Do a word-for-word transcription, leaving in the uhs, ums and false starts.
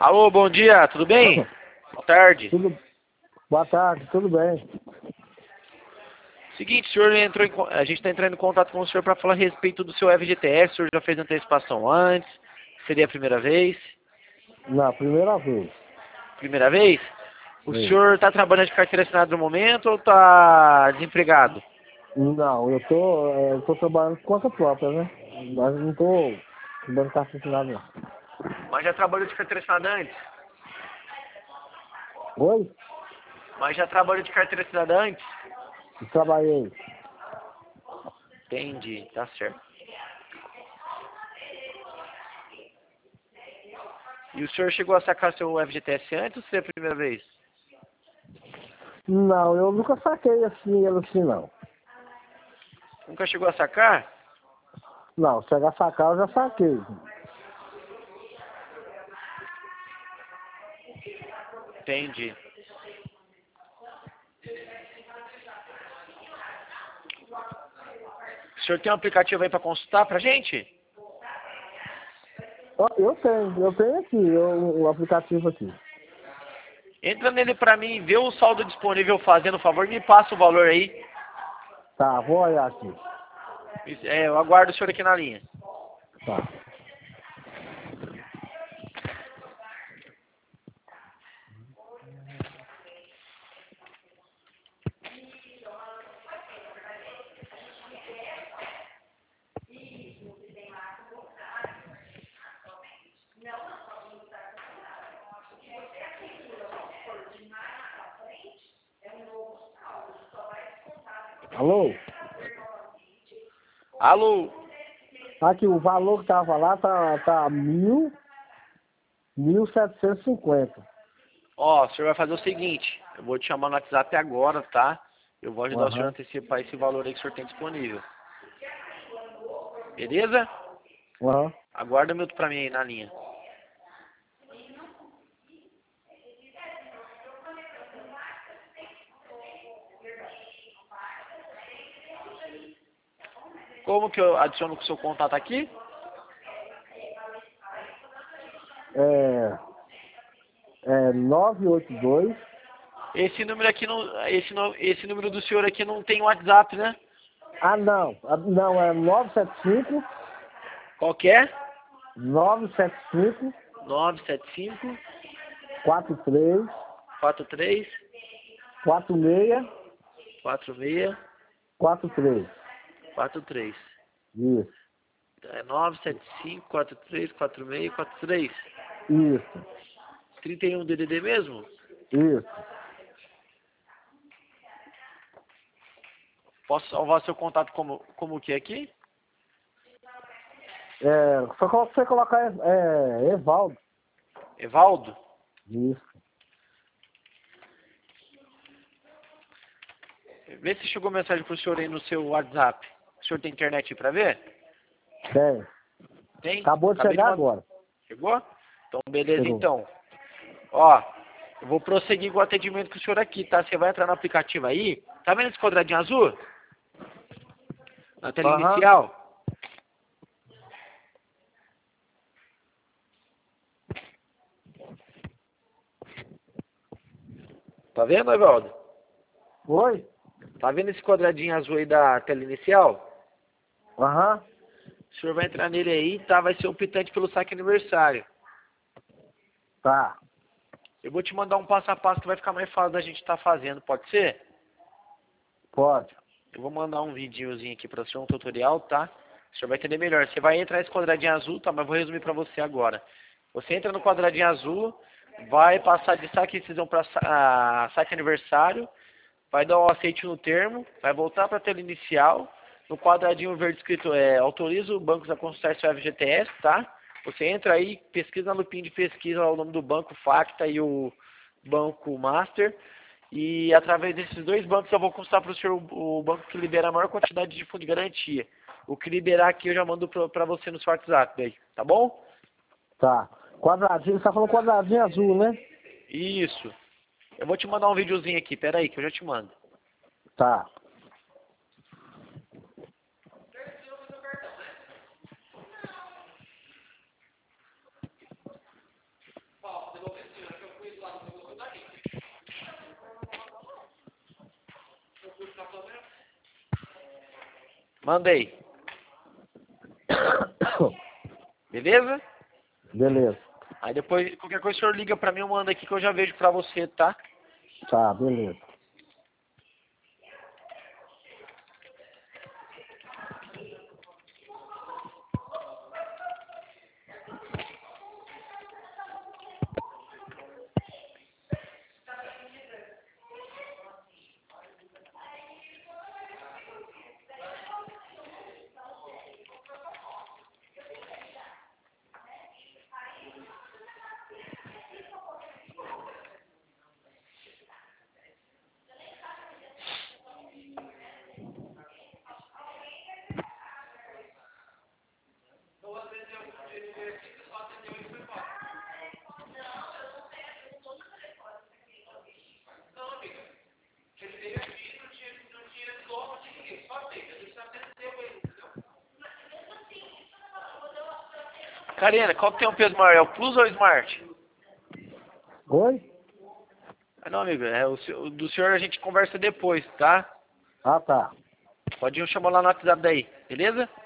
Alô, bom dia, tudo bem? Boa tarde. Tudo... Boa tarde, tudo bem. Seguinte, o senhor entrou em... con- a gente está entrando em contato com o senhor para falar a respeito do seu F G T S. O senhor já fez antecipação antes? Seria a primeira vez? Na primeira vez. Primeira vez? O Sim. senhor está trabalhando de carteira assinada no momento ou está desempregado? Não, eu tô, é, eu tô trabalhando por conta própria, né? Mas não tô dando carta assinada, não. Mas já trabalhou de carteira assinada antes? Oi? Mas já trabalhou de carteira assinada antes? Eu trabalhei. Entendi, tá certo. E o senhor chegou a sacar seu F G T S antes ou seria a primeira vez? Não, eu nunca saquei assim, ele assim, não. Nunca chegou a sacar? Não, chegar a sacar eu já saquei. Entendi. O senhor tem um aplicativo aí para consultar pra gente? Ó, eu tenho, eu tenho aqui, eu, o aplicativo aqui. Entra nele pra mim, vê o saldo disponível fazendo favor, me passa o valor aí. Tá, vou olhar aqui. É, eu aguardo o senhor aqui na linha. Tá. Alô? Alô? Aqui, o valor que tava lá tá, tá mil, mil setecentos e cinquenta. Ó, o senhor vai fazer o seguinte, eu vou te chamar no WhatsApp agora, tá? Eu vou ajudar o senhor a Aham. antecipar esse valor aí que o senhor tem disponível. Beleza? Aham. Aguarda um minuto pra mim aí na linha. Como que eu adiciono o seu contato aqui? É, é nove oito dois. Esse número aqui não, esse, não, esse número do senhor aqui não tem WhatsApp, né? Ah, não. Ah, não, é nove sete cinco, Qual que é? nove sete cinco, nove sete cinco, quatro três, quatro três, quatro seis, quatro seis, quatro três. quatro três. Isso, É nove sete cinco, quatro três, quatro seis, quatro três. isso, trinta e um D D D mesmo? isso. Posso salvar seu contato como, como que é aqui? É, só que você colocar é, é, Evaldo. Evaldo? Isso. Vê se chegou mensagem pro senhor aí no seu WhatsApp. O senhor tem internet aí pra ver? Tem. Tem? Acabou de Acabei de chegar mandar. agora. Chegou? Então, beleza Chegou. então. Ó, eu vou prosseguir com o atendimento com o senhor aqui, tá? Você vai entrar no aplicativo aí. Tá vendo esse quadradinho azul? Na tela Aham. inicial? Tá vendo, Evaldo? Oi? Tá vendo esse quadradinho azul aí da tela inicial? Aham. O senhor vai entrar nele aí, tá? Vai ser optante pelo saque aniversário. Tá. Eu vou te mandar um passo a passo que vai ficar mais fácil da gente estar fazendo, pode ser? Pode. Eu vou mandar um videozinho aqui pra você, um tutorial, tá? O senhor vai entender melhor. Você vai entrar nesse quadradinho azul, tá? Mas vou resumir pra você agora. Você entra no quadradinho azul, vai passar de saque e decisão para saque aniversário, vai dar o aceite no termo, vai voltar para a tela inicial, no quadradinho verde escrito é, autoriza o banco a consultar seu F G T S, tá? Você entra aí, pesquisa na lupinha de pesquisa o nome do banco Facta e o banco Master, e através desses dois bancos eu vou consultar para o senhor o, o banco que libera a maior quantidade de fundo de garantia. O que liberar aqui eu já mando para você no seu WhatsApp, daí, tá bom? Tá. Quadradinho, você tá falando quadradinho azul, né? Isso. Eu vou te mandar um videozinho aqui, pera aí que eu já te mando. Tá. Mandei. Beleza? Beleza. Aí depois, qualquer coisa o senhor liga pra mim, eu mando aqui que eu já vejo pra você, tá? Tá, beleza. Karina, qual que tem um peso maior? É o Plus ou o Smart? Oi? Ah, não, amigo, é o, seu- o do senhor a gente conversa depois, tá? Ah, tá. Pode ir chamar lá no WhatsApp daí, beleza?